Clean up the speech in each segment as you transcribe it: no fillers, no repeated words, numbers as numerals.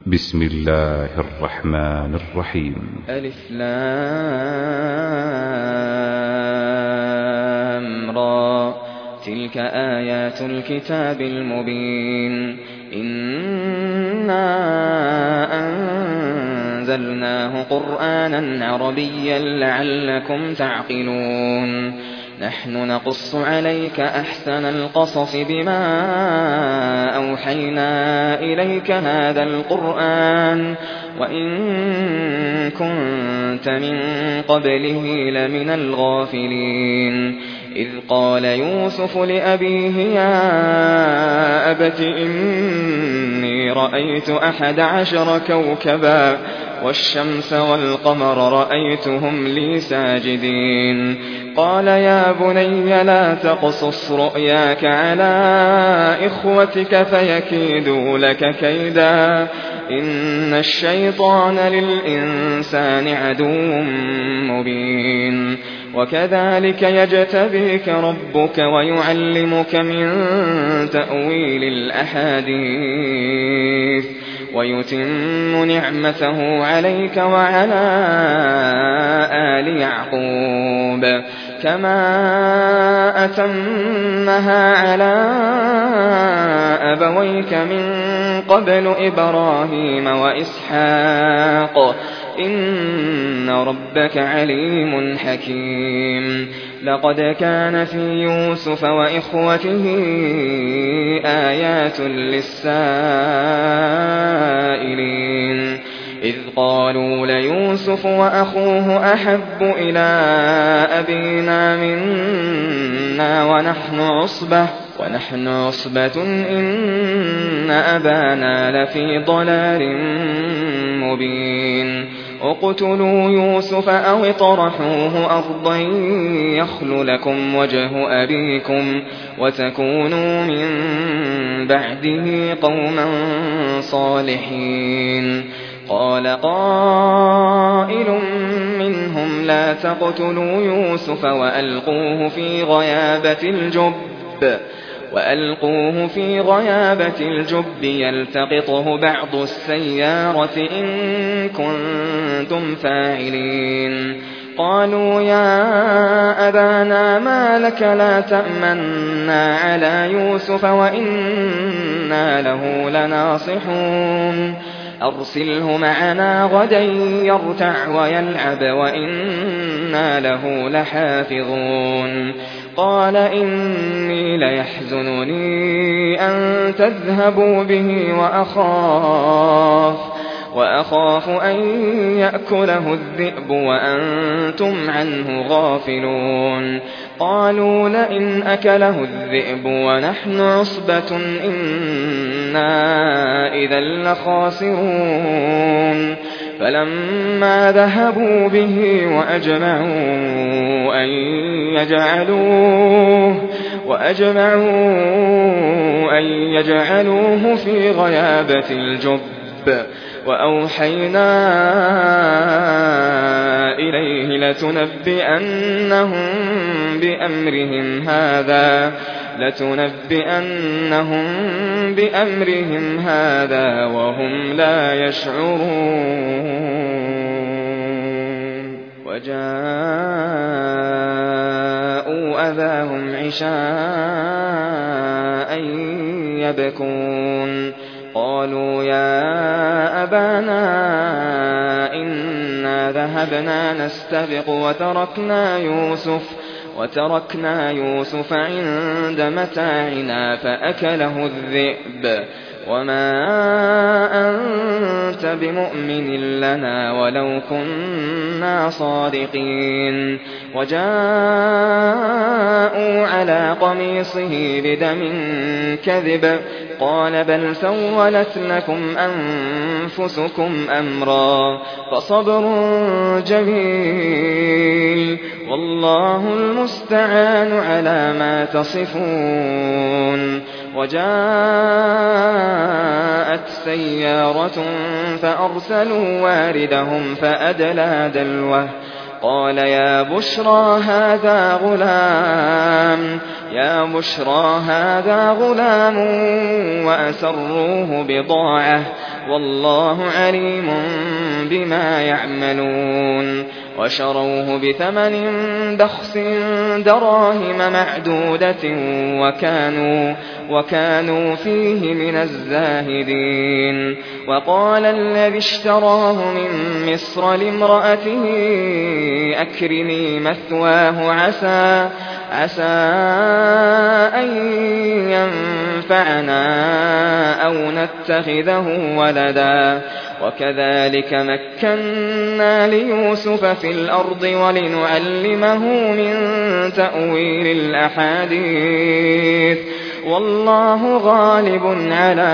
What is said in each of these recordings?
بسم الله الرحمن الرحيم. ألف لام را، تلك آيات الكتاب المبين. إنا أنزلناه قرآنا عربيا لعلكم تعقلون. نحن نقص عليك أحسن القصص بما أوحينا إليك هذا القرآن وإن كنت من قبله لمن الغافلين. إذ قال يوسف لأبيه يا أبت إني رأيت 11 كوكبا والشمس والقمر رأيتهم لي ساجدين. قال يا بني لا تقصص رؤياك على إخوتك فيكيدوا لك كيدا إن الشيطان للإنسان عدو مبين. وكذلك يجتبيك ربك ويعلمك من تأويل الأحاديث ويتم نعمته عليك وعلى آل يعقوب كما أتمها على أبويك من قبل إبراهيم وإسحاق إن ربك عليم حكيم. لقد كان في يوسف وإخوته آيات للسائلين إذ قالوا ليوسف وأخوه أحب إلى أبينا منا ونحن عصبة إن أبانا لفي ضلال مبين. اقتلوا يوسف أو اطرحوه أرضا يخل لكم وجه أبيكم وتكونوا من بعده قوما صالحين. قال قائل منهم لا تقتلوا يوسف وألقوه في غيابة الجب يلتقطه بعض السيارة إن كنتم فاعلين. قالوا يا أبانا ما لك لا تأمنا على يوسف وإنا له لناصحون أرسله معنا غدا يرتع ويلعب وإنا له لحافظون. قال إني ليحزنني أن تذهبوا به وأخاف أن يأكله الذئب وأنتم عنه غافلون. قالوا لئن أكله الذئب ونحن عصبة إنا إذا لخاسرون. فلما ذهبوا به وأجمعوا أن يجعلوه في غيابة الجب وأوحينا إليه لتنبئنهم بأمرهم هذا وهم لا يشعرون. وجاءوا أباهم عشاء يبكون. قالوا يا أبانا إنا ذهبنا نستبق وتركنا يوسف عند متاعنا فأكله الذئب وما أنت بمؤمن لنا ولو كنا صادقين. وجاءوا على قميصه بدم كذب قال بل سولت لكم أنفسكم أمرا فصبر جميل والله المستعان على ما تصفون. وجاءت سيارة فأرسلوا واردهم فأدلى دلوه قال يا بشرى هذا غلام وأسروه والله عليم بما يعملون وشروه بثمن بخس دراهم معدودة وكانوا فيه من الزاهدين وقال الذي اشتراه من مصر لامرأته أكرمي مثواه عسى أن ينفعنا أو نتخذه ولدا وكذلك مكنا ليوسف في الأرض ولنعلمه من تأويل الأحاديث والله غالب على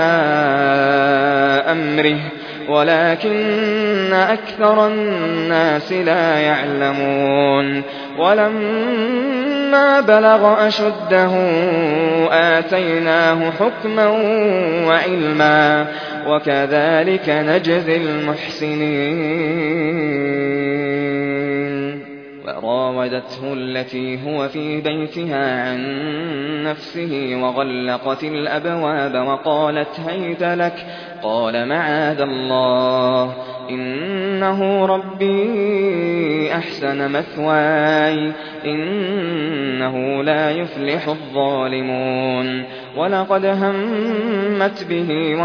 أمره ولكن أكثر الناس لا يعلمون ولما بلغ أشده آتيناه حكما وعلما وكذلك نجزي المحسنين وراودته التي هو في بيتها عن نفسه وغلقت الأبواب وقالت هيت لك قال معاذ الله إنه ربي أحسن مثواي إنه لا يفلح الظالمون ولقد همت به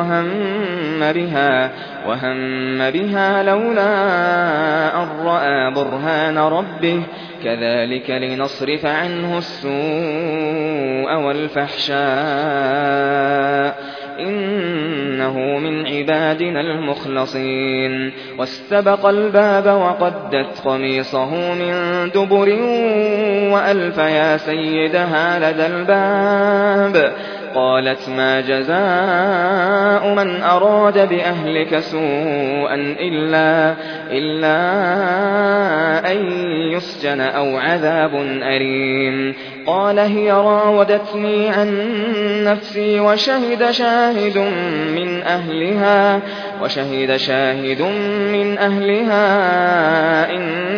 وهم بها لولا أن رأى برهان ربه كذلك لنصرف عنه السوء والفحشاء إنه من عبادنا المخلصين واستبق الباب وقدت قميصه من دبر وألف يا سيدها لدى الباب قالت ما جزاء من أراد بأهلك سوءا إلا أن يسجن أو عذاب أليم قال هي راودتني عن نفسي وشهد شاهد من أهلها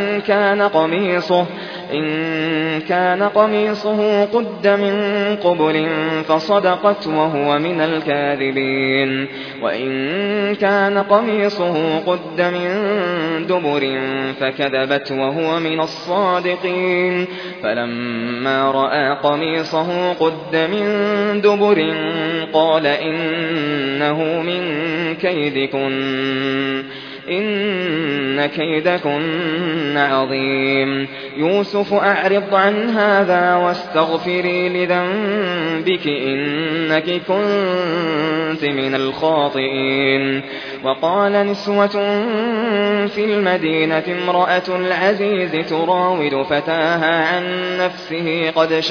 إن كان قميصه قد من قبل فصدقت وهو من الكاذبين وإن كان قميصه قد من دبر فكذبت وهو من الصادقين فلما رأى قميصه قد من دبر قال إنه من كيدكن إن كيدكن عظيم يوسف أعرض عن هذا واستغفري لذنبك إنك كنت من الخاطئين وقال نسوة في المدينة امرأة العزيز تراود فتاها عن نفسه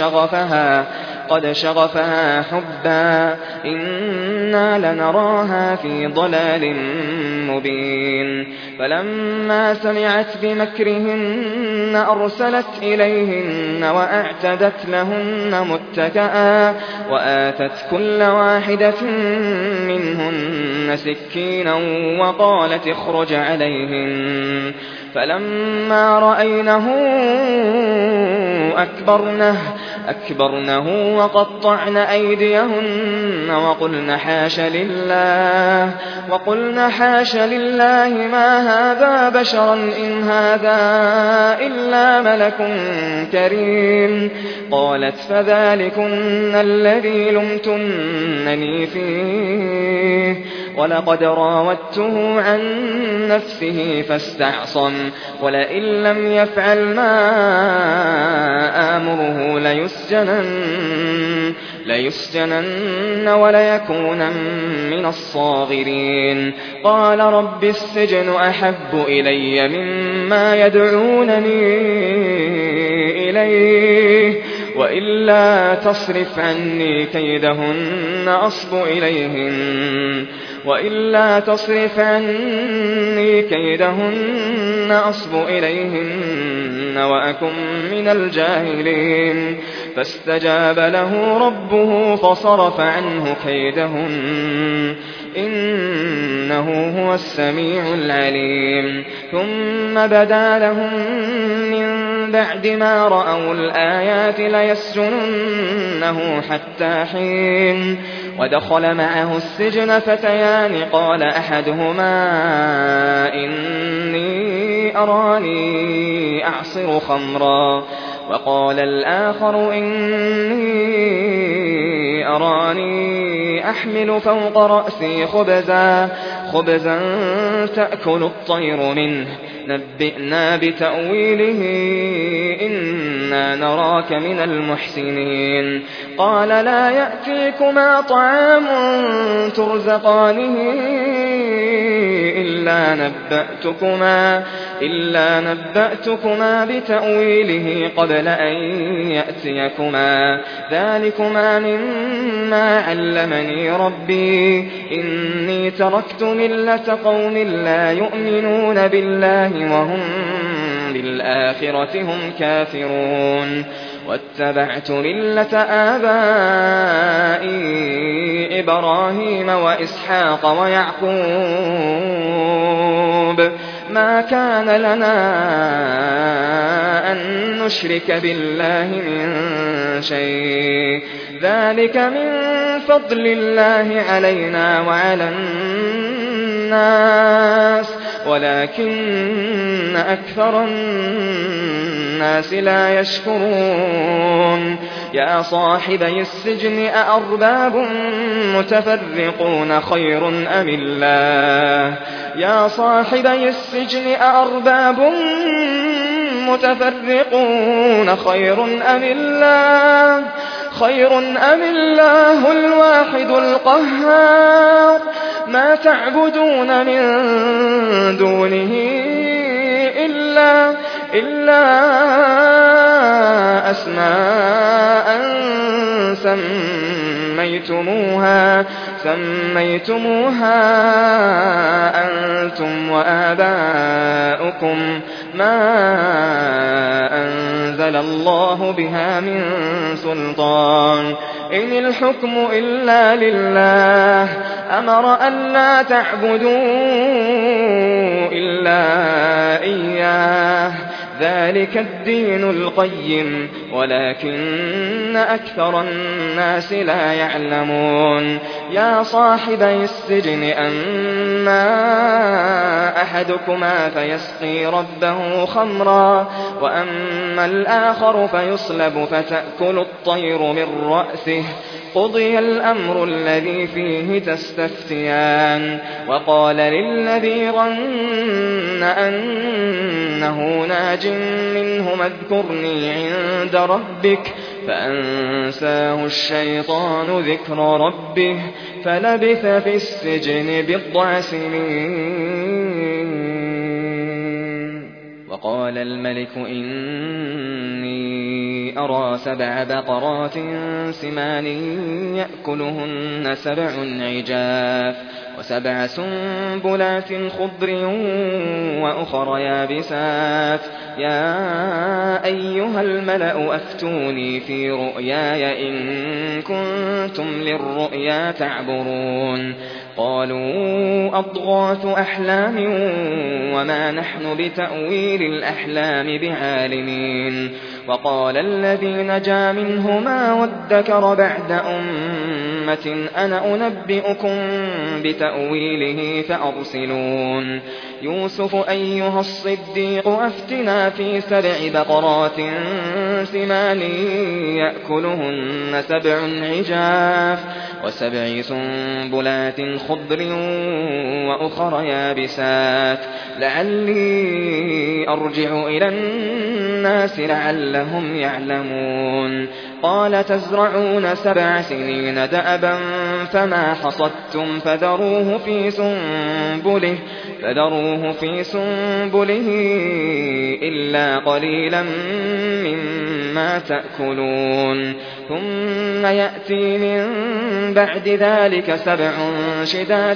قد شغفها حبا إنا لنراها في ضلال مبين فلما سمعت بمكرهن أرسلت إليهن وأعتدت لهن متكئا وآتت كل واحدة منهن سكينا وقالت اخرج عليهن فلما رأينه أكبرنه وقطعن أيديهن وقلن حاش لله ما هذا بشرا إن هذا إلا ملك كريم قالت فذلكن الذي لمتنني فيه ولقد راودته عن نفسه فاستعصم ولئن لم يفعل ما آمره ليسجنن وليكونن من الصاغرين قال رب السجن أحب إلي مما يدعونني إليه وإلا تصرف عني كيدهن أصب إليهن وأكن من الجاهلين فاستجاب له ربه فصرف عنه كيدهن إنه هو السميع العليم ثم بدا لهم من بعد ما رأوا الآيات ليسجننه حتى حين ودخل معه السجن فتيان قال أحدهما إني أراني أعصر خمرا وقال الآخر إني أراني أحمل فوق رأسي خبزا تأكل الطير منه نبئنا بتأويله إنا نراك من المحسنين قال لا يأتيكما طعام ترزقانه إلا نبأتكما بتأويله قبل أن يأتيكما ذلكما مما علمني ربي إني تركت ملة قوم لا يؤمنون بالله وهم بالآخرة هم كافرون واتبعت ملة آبائي إبراهيم وإسحاق ويعقوب ما كان لنا أن نشرك بالله من شيء ذلك من فضل الله علينا وعلى الناس ولكن أكثر الناس لا يشكرون يا صاحبي السجن أأرباب متفرقون خير أم الله يا صاحبي السجن أأرباب متفرقون خير أم الله الواحد القهار ما تعبدون من دونه إلا أسماء سميتموها أنتم وآباؤكم ما أنزل الله بها من سلطان إن الحكم إلا لله أمر أن لا تعبدوا إلا إياه ذلك الدين القيم ولكن أكثر الناس لا يعلمون يا صاحبي السجن أما أحدكما فيسقي ربه خمرا وأما الآخر فيصلب فتأكل الطير من رأسه قضي الأمر الذي فيه تستفتيان وقال للذي ظن أنه ناج منهما اذكرني عند ربك فأنساه الشيطان ذكر ربه فلبث في السجن بضع سنين وقال الملك إني أرى 7 بقرات سمان يأكلهن 7 عجاف و7 سنبلات خضر وأخر يابسات يا أيها الملأ أفتوني في رؤياي إن كنتم للرؤيا تعبرون قالوا أضغاث أحلام وما نحن بتأويل الأحلام بعالمين وقال الذي نجا منهما وادكر بعد أمة أنا أنبئكم بتأويله فأرسلون يوسف أيها الصديق أفتنا في 7 بقرات سمان يأكلهن 7 عجاف و7 سنبلات خضر وأخر يابسات لعلي أرجع إلى الناس لعلهم يعلمون قال تزرعون 7 سنين دأبا فما حصدتم فذروه في سنبله إلا قليلا مما تأكلون ثم يأتي من بعد ذلك 7 شداد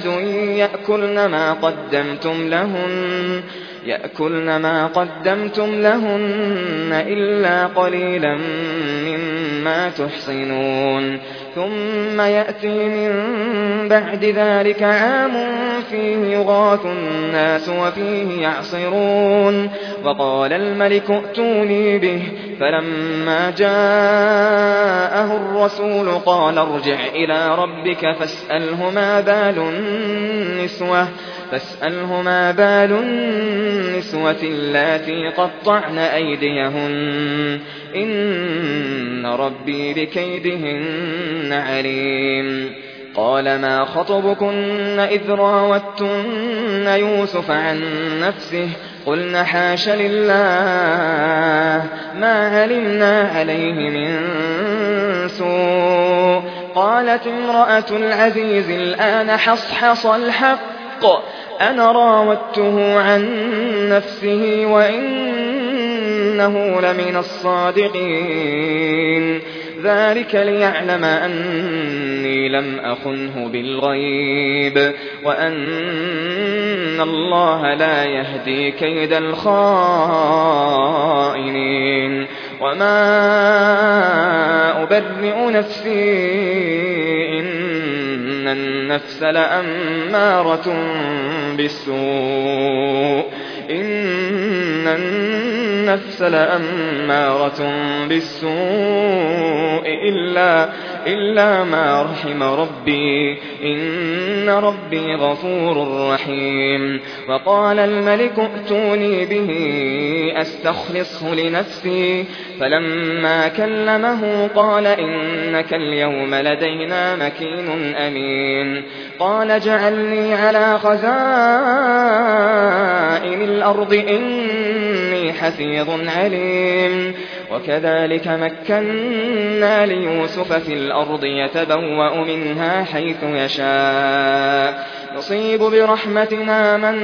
يأكلن ما قدمتم لهن إلا قليلا مما تحصنون ثم يأتي من بعد ذلك عام فيه يغاث الناس وفيه يعصرون وقال الملك ائتوني به فلما جاءه الرسول قال ارجع إلى ربك فاسأله ما بال النسوة اللاتي قطعن أيديهن إن ربي بكيدهن عليم قال ما خطبكن إذ راوتن يوسف عن نفسه قلن حاش لله ما علمنا عليه من سوء قالت امرأة العزيز الآن حصحص الحق أنا راودته عن نفسه وإنه لمن الصادقين ذلك ليعلم أني لم أخنه بالغيب وأن الله لا يهدي كيد الخائنين وما أبرئ نفسي إن النفس لأمارة بالسوء إلا ما رحم ربي إن ربي غفور رحيم وقال الملك ائتوني به أستخلصه لنفسي فلما كلمه قال إنك اليوم لدينا مكين أمين قال اجعلني على خزائن الأرض إني حفيظ عليم وكذلك مكنا ليوسف في الأرض يتبوأ منها حيث يشاء نصيب برحمتنا من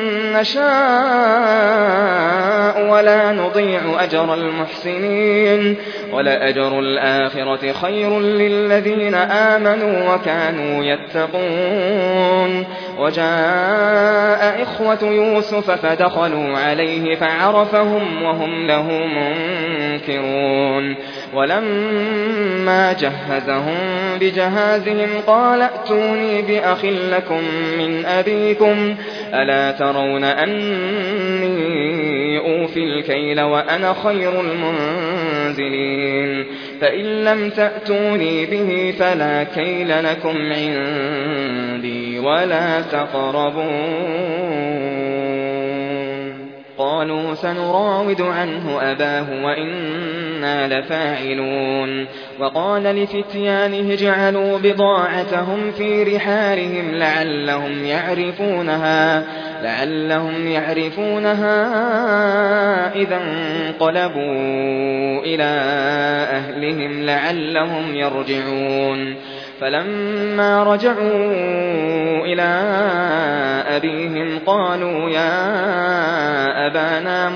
نشاء ولا نضيع أجر المحسنين ولأجر الآخرة خير للذين آمنوا وكانوا يتقون وجاء إخوة يوسف فدخلوا عليه فعرفهم وهم له منكرون ولما جهزهم بجهازهم قال ائتوني بأخ لكم من أبيكم ألا ترون أني أوفي الكيل وأنا خير المنزلين فإن لم تأتوني به فلا كيل لكم عندي ولا تقربون قالوا سنراود عنه أباه وإنا لفاعلون وقال لفتيانه اجعلوا بضاعتهم في رحالهم لعلهم يعرفونها إذا انقلبوا إلى أهلهم لعلهم يرجعون فلما رجعوا إلى أبيهم قالوا يا أبانا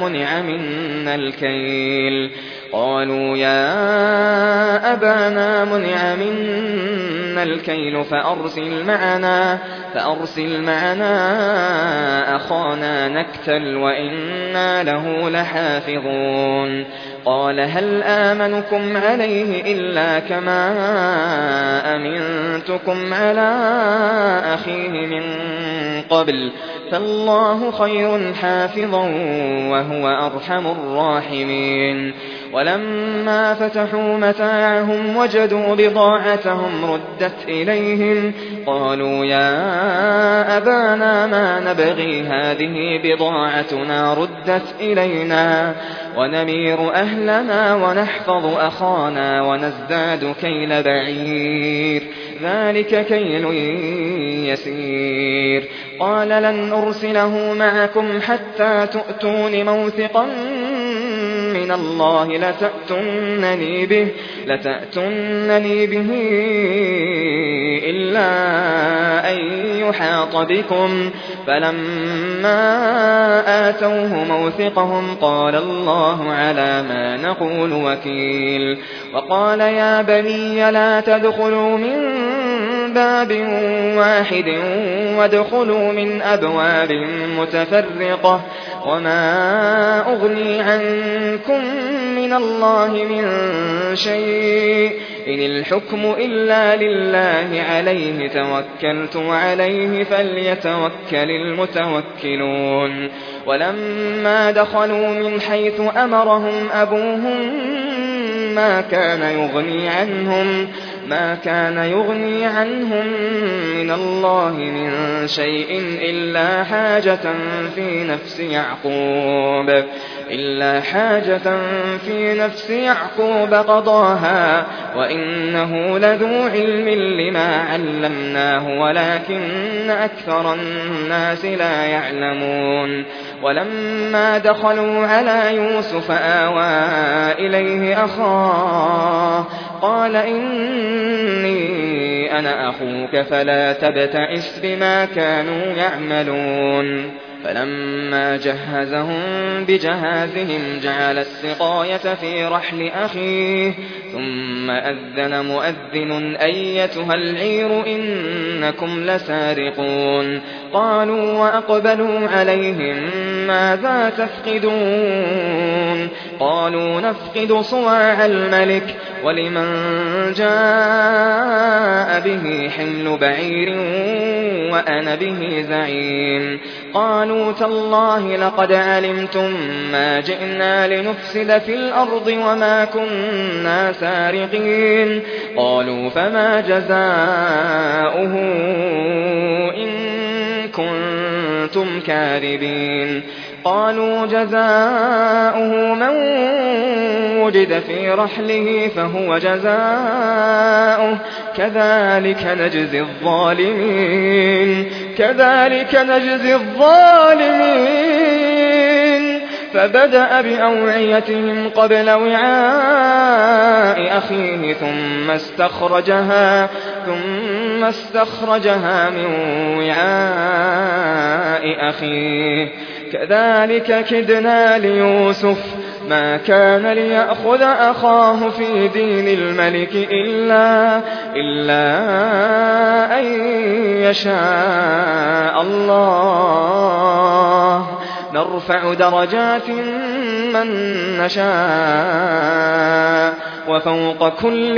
منع منا الكيل فأرسل معنا أخانا نكتل وإنا له لحافظون قال هل آمنكم عليه إلا كما أمنتكم على أخيه من قبل فالله خير حافظا وهو أرحم الراحمين ولما فتحوا متاعهم وجدوا بضاعتهم ردت إليهم قالوا يا أبانا ما نبغي هذه بضاعتنا ردت إلينا ونمير أهلنا ونحفظ أخانا ونزداد كيل بعير ذلك كيل يسير قال لن أرسله معكم حتى تؤتون موثقا من الله لتأتونني به إلا أن يحاط بكم فلما آتوه موثقهم قال الله على ما نقول وكيل وقال يا بني لا تدخلوا من باب واحد وادخلوا من أبواب متفرقة وما أغني عنكم من الله من شيء إن الحكم إلا لله عليه توكلت وعليه فليتوكل المتوكلون ولما دخلوا من حيث أمرهم أبوهم ما كان يغني عنهم من الله من شيء إلا حاجة في نفس يعقوب قضاها وإنه لذو علم لما علمناه ولكن أكثر الناس لا يعلمون ولما دخلوا على يوسف آوى إليه أخاه قال إني أنا أخوك فلا تبتئس بما كانوا يعملون فلما جهزهم بجهازهم جعل السقاية في رحل أخيه ثم أذن مؤذن أيتها العير إنكم لسارقون قالوا وأقبلوا عليهم ماذا تفقدون قالوا نفقد صواع الملك ولمن جاء به حمل بعير وأنا به زعيم قالوا تالله لقد علمتم ما جئنا لنفسد في الأرض وما كنا سارقين قالوا فما جزاؤه إن كنتم كاذبين قالوا جزاؤه من وجد في رحله فهو جزاؤه كذلك نجزي الظالمين فبدأ بأوعيتهم قبل وعاء أخيه ثم استخرجها من وعاء أخيه كذلك كدنا ليوسف ما كان ليأخذ أخاه في دين الملك إلا أن يشاء الله نرفع درجات من نشاء وفوق كل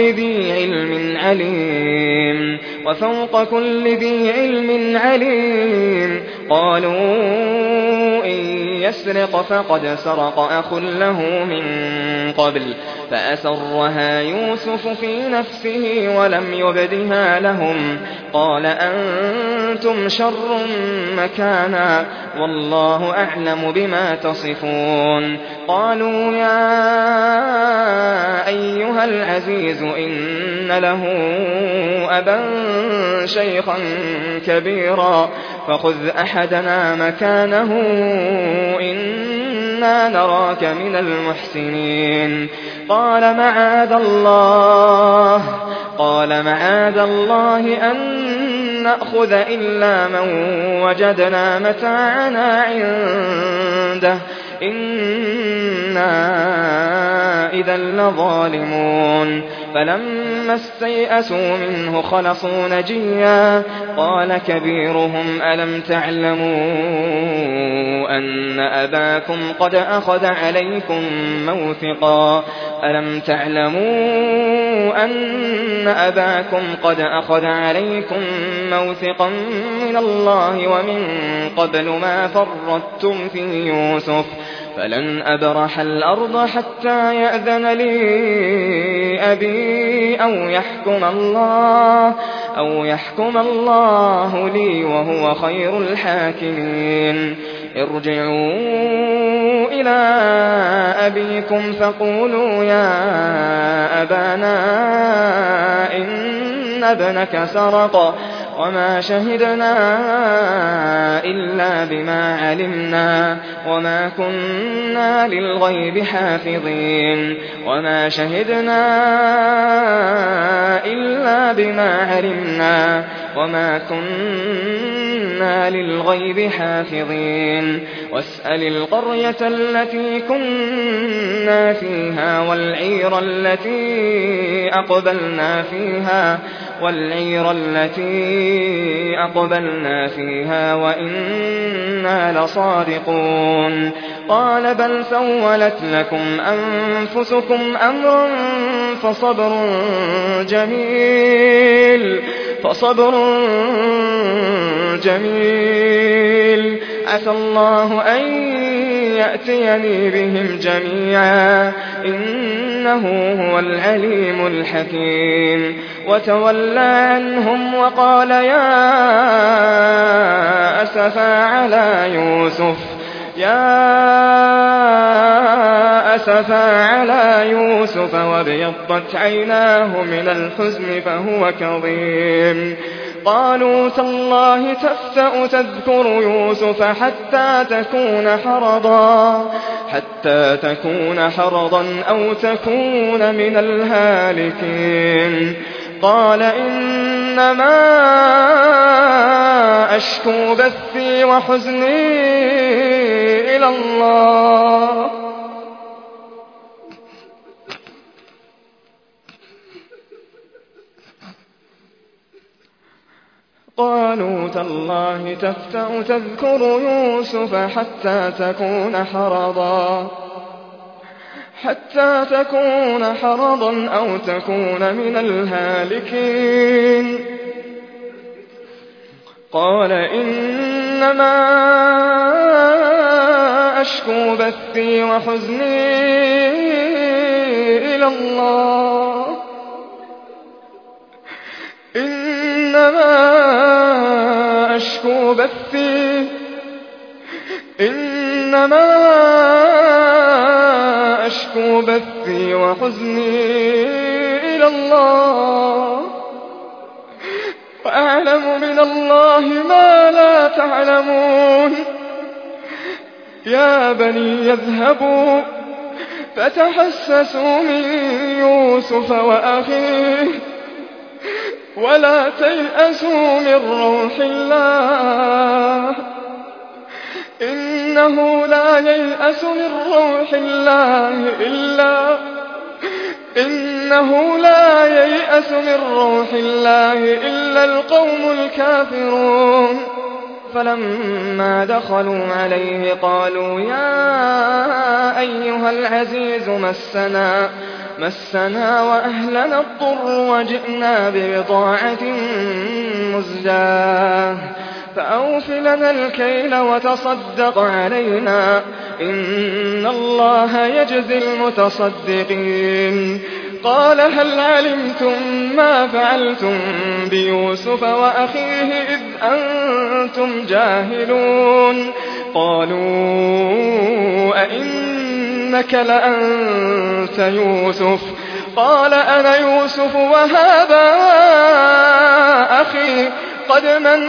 ذي علم عليم قالوا إن يسرق فقد سرق أخ له من قبل فأسرها يوسف في نفسه ولم يبدها لهم قال أنتم شر مكانا والله أعلم بما تصفون قالوا يا أيها العزيز إن له أبا شيخا كبيرا فخذ أحدنا مكانه إنا نراك من المحسنين قال معاذ الله أن نأخذ إلا من وجدنا متاعنا عنده إنا إذا لظالمون فلما استيئسوا منه خلصوا نجيا قال كبيرهم ألم تعلموا أن أباكم قد أخذ عليكم موثقا من الله ومن قبل ما فرطتم في يوسف فلن أبرح الأرض حتى يأذن لي أبي أو يحكم الله لي وهو خير الحاكمين ارجعوا إلى أبيكم فقولوا يا أبانا إن ابنك سرق وما شهدنا إلا بما علمنا وما كنا للغيب حافظين واسأل القرية التي كنا فيها والعير التي أقبلنا فيها والعير التي أقبلنا فيها وإنا لصادقون قال بل سولت لكم أنفسكم أمرا فصبر جميل عسى الله أن يأتيني بهم جميعا إنه هو العليم الحكيم وتولى عنهم وقال يا أسفا على يوسف وابيضت عيناه من الحزن فهو كظيم قالوا تالله تفتأ تذكر يوسف حتى تكون حرضا أو تكون من الهالكين قال إنما أشكو بثي وحزني إلى الله قالوا تالله تفتأ تذكر يوسف حتى تكون حرضا أو تكون من الهالكين قال إنما أشكو بثي وحزني إلى الله إنما أشكو بثي وحزني إلى الله وأعلم من الله ما لا تعلمون يا بني يذهبوا فتحسسوا من يوسف وأخيه ولا تيأسوا من روح الله إنه لا ييأس من روح الله إلا القوم الكافرون فلما دخلوا عليه قالوا يا أيها العزيز مسنا وأهلنا الضر وجئنا ببضاعة مزجاة فأوف لنا الكيل وتصدق علينا إن الله يجزي المتصدقين قال هل علمتم ما فعلتم بيوسف وأخيه إذ أنتم جاهلون قالوا أئنك لأنت يوسف قال أنا يوسف وهذا أخي قد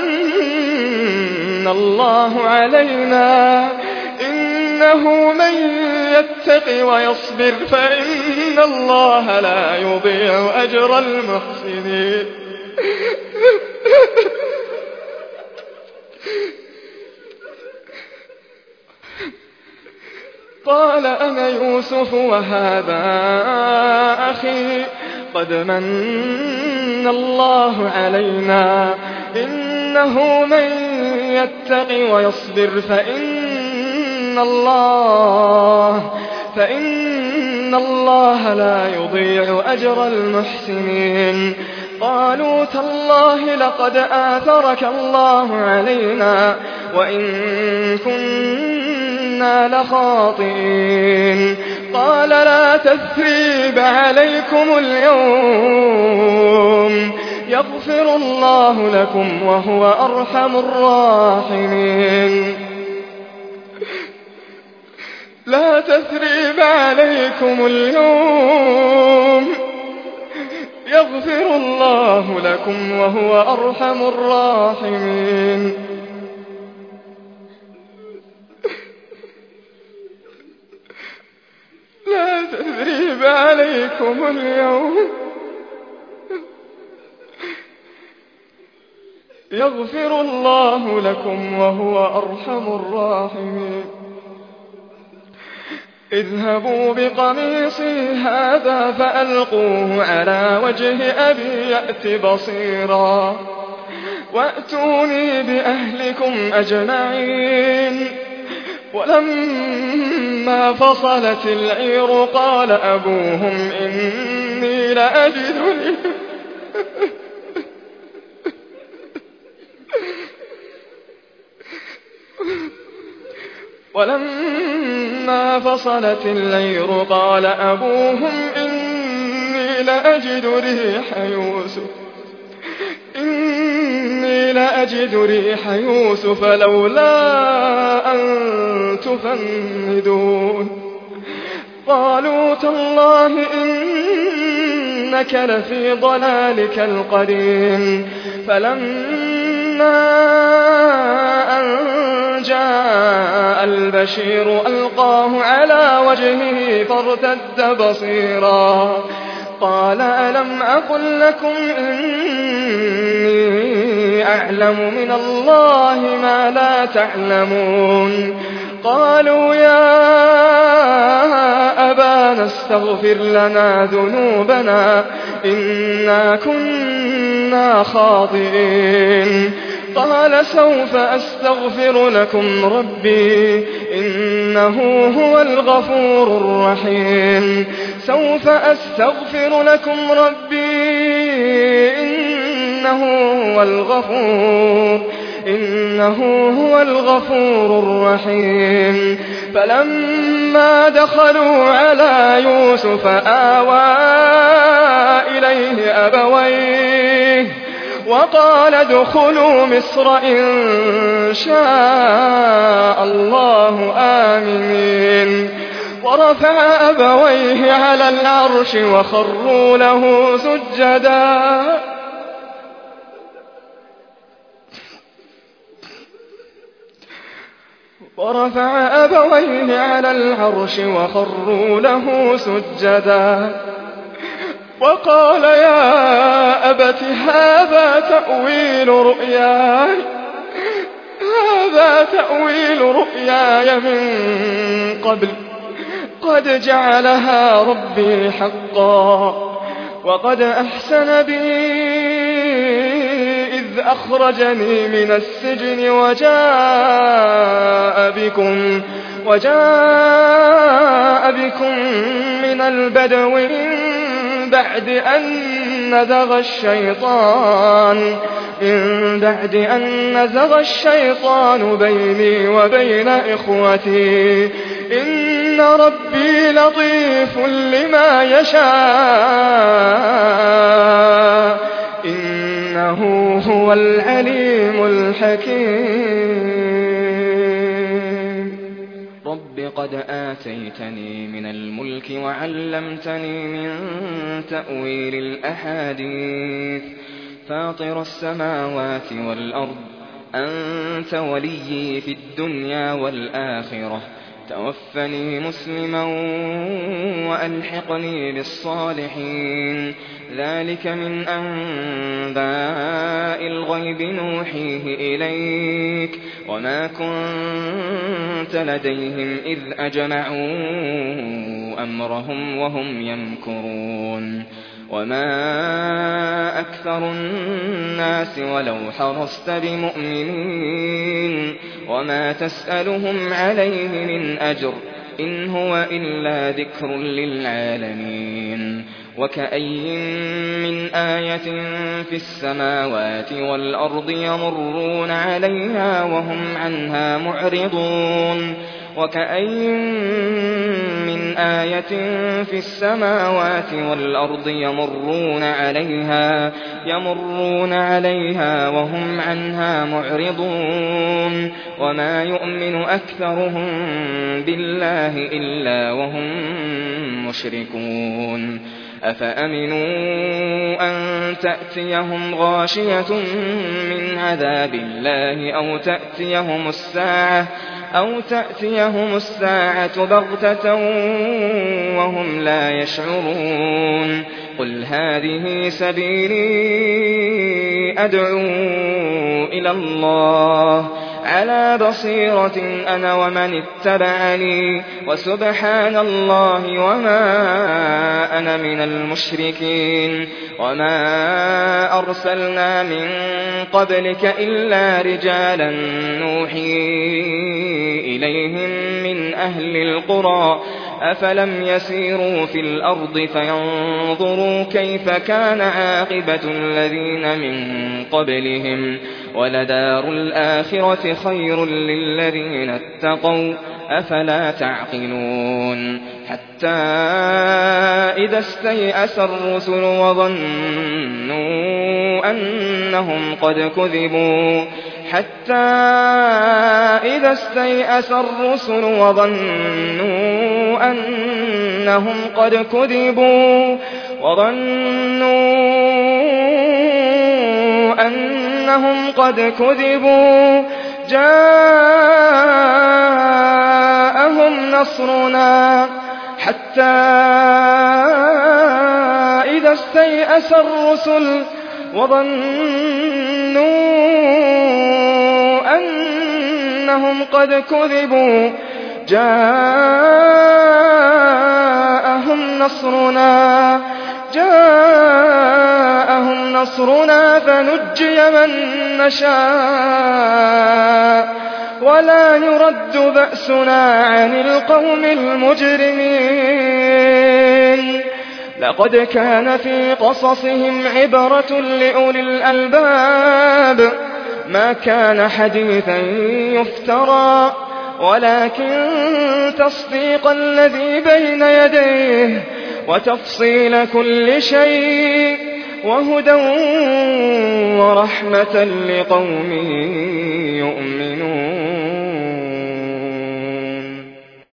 من الله علينا إنه من يتق ويصبر فإن الله لا يضيع أجر المحسنين قال أنا يوسف وهذا أخي قد من الله علينا إنه من يتق ويصبر فإن الله لا يضيع أجر المحسنين قالوا تالله لقد آثرك الله علينا وإن كنا لخاطئين قال لا تثريب عليكم اليوم يغفر الله لكم وهو أرحم الراحمين لا تثريب عليكم اليوم يغفر الله لكم وهو أرحم الراحمين لا تثريب عليكم اليوم يغفر الله لكم وهو أرحم الراحمين اذهبوا بقميصي هذا فألقوه على وجه أبي يأت بصيرا وأتوني بأهلكم أجمعين. ولما فصلت العير قال أبوهم إني لأجد ولما فصلت العير قال أبوهم إني لأجد ريح يوسف لولا أن تفندون. قالوا تالله إنك لفي ضلالك القديم. فلما أن جاء البشير ألقاه على وجهه فارتد بصيرا قال ألم أقل لكم إني أعلم من الله ما لا تعلمون. قالوا يا أبانا استغفر لنا ذنوبنا إنا كنا خاطئين. قال سوف أستغفر لكم ربي إنه هو الغفور الرحيم. سوف أستغفر لكم ربي إنه هو الغفور الرحيم. فلما دخلوا على يوسف آوى إليه أبويه وقال ادخلوا مصر إن شاء الله آمنين. ورفع أبويه على العرش وخروا له سجدا وقال يا أبت هذا تأويل رؤياي من قبل قد جعلها ربي حقا وقد أحسن بي إذ أخرجني من السجن وجاء بكم من البدو من بعد أن نزغ الشيطان بيني وبين إخوتي إن ربي لطيف لما يشاء إنه هو العليم الحكيم. رب قد آتيتني من الملك وعلمتني من تأويل الأحاديث فاطر السماوات والأرض أنت وليي في الدنيا والآخرة توفني مسلما وألحقني بالصالحين. ذلك من أنباء الغيب نوحيه إليك وما كنت لديهم إذ أجمعوا أمرهم وهم يمكرون. وما أكثر الناس ولو حرصت بمؤمنين وما تسألهم عليه من أجر إن هو إلا ذكر للعالمين. وكأي من آية في السماوات والأرض يمرون عليها وهم عنها معرضون. وكأي من آية في السماوات والأرض يمرون عليها وهم عنها معرضون. وما يؤمن أكثرهم بالله إلا وهم مشركون. أفأمنوا أن تأتيهم غاشية من عذاب الله أو تأتيهم الساعة بغتة وهم لا يشعرون. قل هذه سبيلي أدعو إلى الله على بصيرة أنا ومن اتبعني وسبحان الله وما أنا من المشركين وما أرسلنا من قبلك إلا رجالا نوحي إليهم من أهل القرى أفلم يسيروا في الأرض فينظروا كيف كان عاقبة الذين من قبلهم ولدار الآخرة خير للذين اتقوا أفلا تعقلون حتى إذا استيأس الرسل وظنوا أنهم قد كذبوا جاءهم نصرنا فنجي من نشاء ولا يرد بأسنا عن القوم المجرمين لقد كان في قصصهم عبرة لأولي الألباب ما كان حديثا يفترى ولكن تصديق الذي بين يديه وتفصيل كل شيء وهدى ورحمة لقوم